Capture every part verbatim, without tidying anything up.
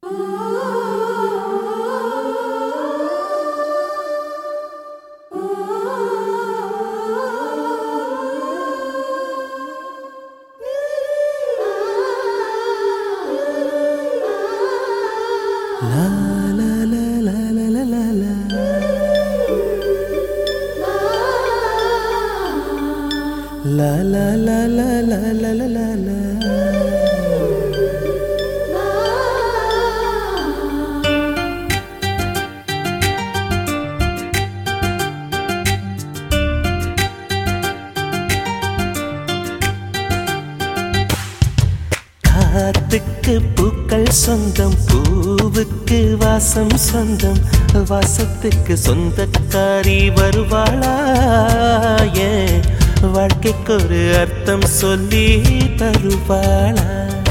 La la la la la la la la la. காத்துக்கு பூக்கள் சொந்தம், பூவுக்கு வாசம் சொந்தம், வாசத்துக்கு சொந்தக்காரி வருவாளா? ஏன் வாழ்க்கைக்கு ஒரு அர்த்தம் சொல்லி தருவாளா?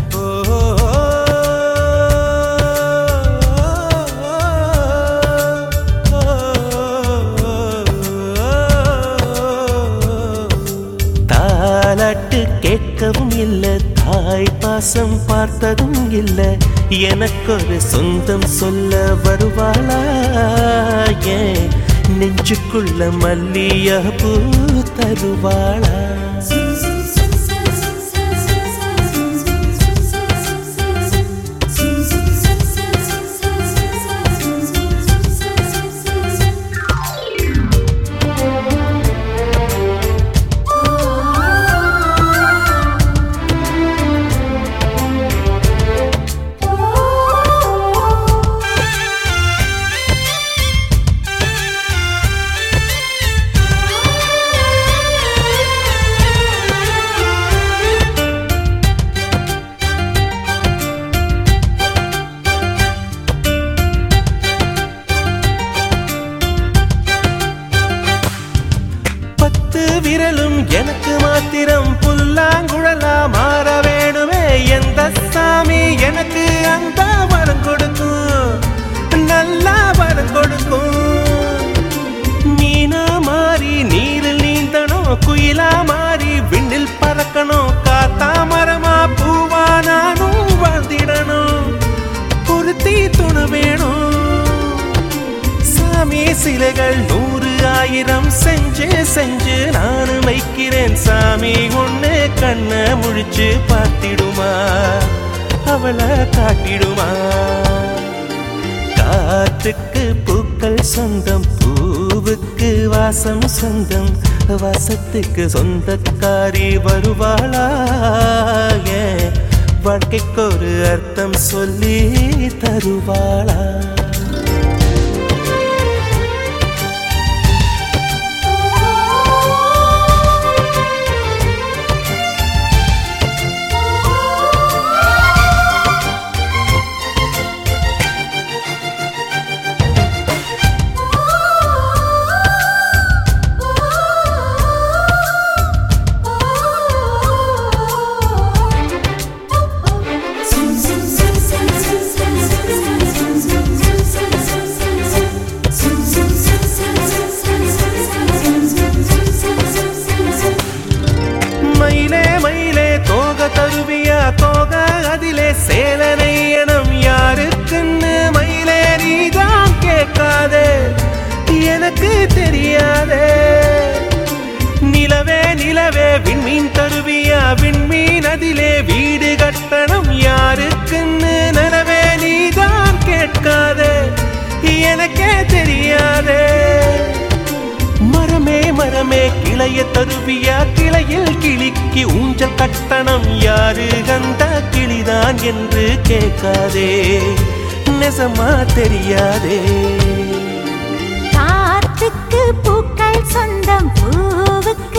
தாலாட்டு கேட்கவும் இல்லை, தாய் பாசம் பார்த்ததும் இல்லை, எனக்கொரு சொந்தம் சொல்ல வருவாளா? ஏன் நெஞ்சுக்குள்ள மல்லியா பூ தருவாளா? விரலும் எனக்கு மாத்திரம் புல்லாங்குழலா மாற வேணுமே. எந்த சாமி எனக்கு அந்த வரம் கொடுக்கும், நல்லா வரம் கொடுக்கும். மீனா மாறி நீரில் நீந்தணும், குயிலா மாறி விண்ணில் பறக்கணும், காத்தா மரமா பூவா நானும் வாழ்ந்திடணும். பொருத்தி துணை வேணும் சாமி, சிலைகள் நூறு ஆயிரம் செஞ்சு செஞ்சு நானும் வைக்கிறேன் சாமி. ஒண்ணு கண்ண முழிச்சு பார்த்திடுமா, அவளை காட்டிடுமா? காத்துக்கு பூக்கள் சொந்தம், பூவுக்கு வாசம் சொந்தம், வாசத்துக்கு சொந்தக்காரி வருவாளா? வாழ்க்கைக்கு ஒரு அர்த்தம் சொல்லி தருவாளா? தருவியா தோக அதிலே சேலனை எனம் யாருக்குன்னு மயிலே நீதான் கேட்காதே, எனக்கு தெரியாதே. நிலவே நிலவே விண்மீன் தருவியா, விண்மீன் அதிலே வீடு கட்டணம் யாருக்குன்னு நிலவே நீதான் கேட்காதே, எனக்கே தெரியாதே. மரமே மரமே கிளைய தருவியா, கிளையில் கிளிக்கு ஊஞ்சல் கட்டணம் யாரு கந்த கிளிதான் என்று கேட்காதே, நெசமா தெரியாதே. காத்துக்கு பூக்கள் சொந்தம், பூவுக்கு